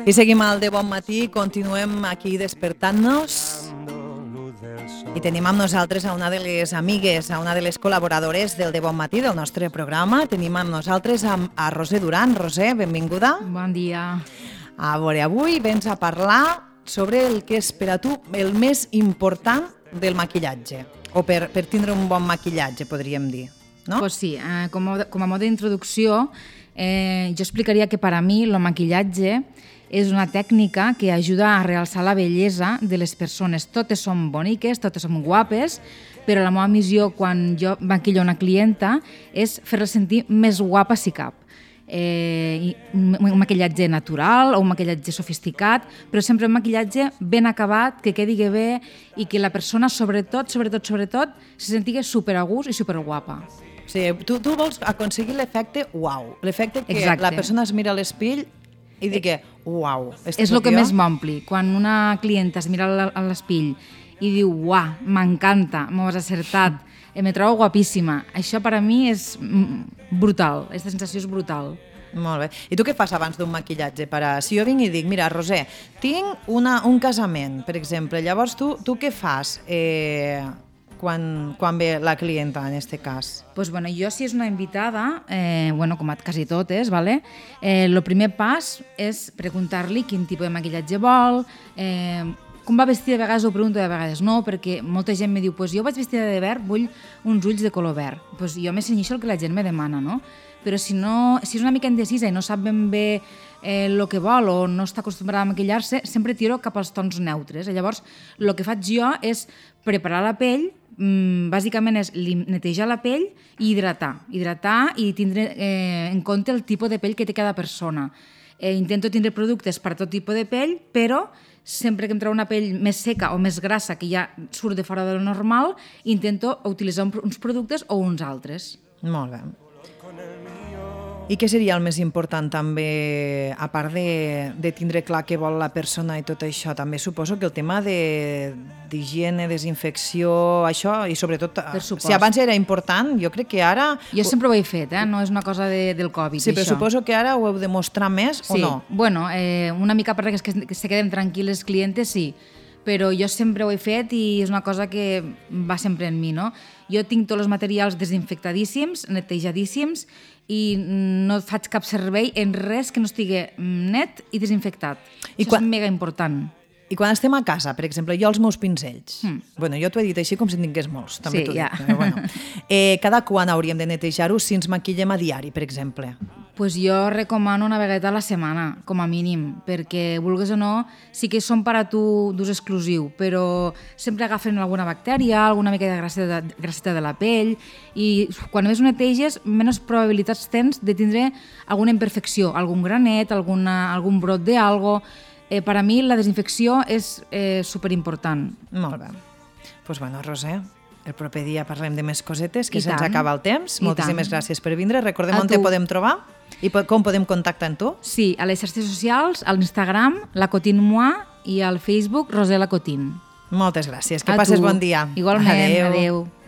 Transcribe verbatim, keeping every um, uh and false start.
I seguim al de bon matí, continuem aquí despertant-nos i tenim amb nosaltres a una de les amigues, a una de les col·laboradores del de bon matí, del nostre programa. Tenim amb nosaltres a, a Roser Duran. Roser, benvinguda. Bon dia. A veure, avui vens a parlar sobre el que és per a tu el més important del maquillatge, o per, per tindre un bon maquillatge, podríem dir, no? Pues sí, eh, com, a, com a mode d'introducció, eh, jo explicaria que per a mi el maquillatge és una tècnica que ajuda a realçar la bellesa de les persones. Totes som boniques, totes som guapes, però la meva missió quan jo maquillo una clienta és fer-la sentir més guapa si cap. Eh, un maquillatge natural o un maquillatge sofisticat, però sempre un maquillatge ben acabat, que quedi bé i que la persona, sobretot, sobretot, sobretot, se sentigui super a gust i super guapa. Sí, tu, tu vols aconseguir l'efecte uau, l'efecte que Exacte. La persona es mira a l'espill i digui uau. És el que jo? Més m'ompli. Quan una clienta es mira a l'espill i diu uau, m'encanta, m'ho has acertat, me trobo guapíssima. Això per a mi és brutal, aquesta sensació és brutal. Molt bé. I tu què fas abans d'un maquillatge? Per a... Si jo vinc i dic, mira, Roser, tinc una, un casament, per exemple, llavors tu, tu què fas eh, quan, quan ve la clienta, en aquest cas? Pues bueno, jo si és una invitada, eh, bueno, com a quasi totes, ¿vale? eh, el primer pas és preguntar-li quin tipus de maquillatge vol, eh, com va vestida, de vegades ho pregunto, de vegades no, perquè molta gent me diu, pues jo vaig vestida de verd, vull uns ulls de color verd. Pues jo me cenyixo el que la gent me demana, no? Però si, no, si és una mica indecisa i no sap ben bé eh, el que vol o no està acostumbrada a maquillar-se, sempre tiro cap als tons neutres. I llavors, el que faig jo és preparar la pell, mmm, bàsicament és netejar la pell i hidratar. Hidratar i tindre eh, en compte el tipus de pell que té cada persona. Eh, intento tindre productes per a tot tipus de pell, però sempre que em trobo una pell més seca o més grassa, que ja surt de fora del normal, intento utilitzar uns productes o uns altres. Molt bé. I què seria el més important també, a part de, de tindre clar què vol la persona i tot això? També suposo que el tema d'higiene, de, desinfecció, això, i sobretot, si abans era important, jo crec que ara... Jo sempre ho he fet, eh? No és una cosa de, del Covid, sí, però això. Suposo que ara ho heu de mostrar més sí. o no? Bueno, eh, una mica perquè es que se queden tranquil·les clientes, sí, però jo sempre ho he fet i és una cosa que va sempre en mi, no? Jo tinc tots els materials desinfectadíssims, netejadíssims, i no faig cap servei en res que no estigui net i desinfectat. I Això quan... és mega important. I quan estem a casa, per exemple, jo els meus pinzells, mm. bueno, jo t'ho he dit així com si en tingués molts, també sí, t'ho ja. dic. Però bueno. eh, cada quan hauríem de netejar-ho si ens maquillem a diari, per exemple? Pues jo recomano una vegada a la setmana, com a mínim, perquè, vulguis o no, sí que són per a tu d'ús exclusiu, però sempre agafen alguna bactèria, alguna mica de grasseta de, grasseta de la pell, i quan més ho neteges, menys probabilitats tens de tindre alguna imperfecció, algun granet, alguna, algun brot d'algo. Eh, per a mi la desinfecció és eh, superimportant. Molt bé. Doncs pues bueno, Roser, el proper dia parlem de més cosetes, que I se'ns tant. acaba el temps. I Moltíssimes tant. gràcies per vindre. Recordem A on tu. te podem trobar i com podem contactar amb tu. Sí, a les xarxes socials, a l'Instagram, la Cotin Moi, i al Facebook, Roser la Cotin. Moltes gràcies. Que A passes tu. bon dia. Igualment, adeu. adeu.